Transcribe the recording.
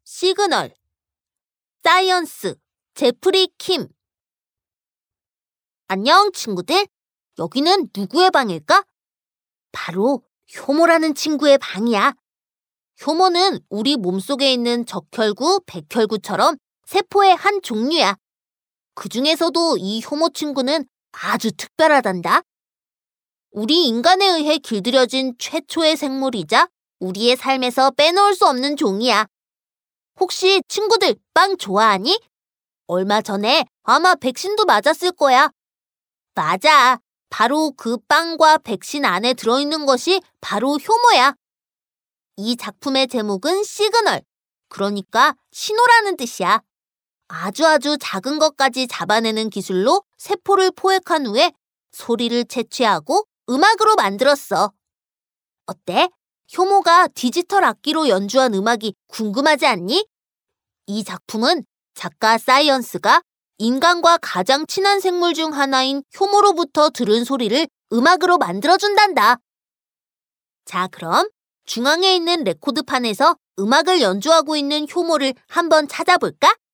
시그널, 사이언스, 제프리 킴. 안녕, 친구들. 여기는 누구의 방일까? 바로 효모라는 친구의 방이야. 효모는 우리 몸속에 있는 적혈구, 백혈구처럼 세포의 한 종류야. 그 중에서도 이 효모 친구는 아주 특별하단다. 우리 인간에 의해 길들여진 최초의 생물이자 우리의 삶에서 빼놓을 수 없는 종이야. 혹시 친구들 빵 좋아하니? 얼마 전에 아마 백신도 맞았을 거야. 맞아. 바로 그 빵과 백신 안에 들어있는 것이 바로 효모야. 이 작품의 제목은 시그널, 그러니까 신호라는 뜻이야. 아주 작은 것까지 잡아내는 기술로 세포를 포획한 후에 소리를 채취하고 음악으로 만들었어. 어때? 효모가 디지털 악기로 연주한 음악이 궁금하지 않니? 이 작품은 작가 사이언스가 인간과 가장 친한 생물 중 하나인 효모로부터 들은 소리를 음악으로 만들어준단다. 자, 그럼 중앙에 있는 레코드판에서 음악을 연주하고 있는 효모를 한번 찾아볼까?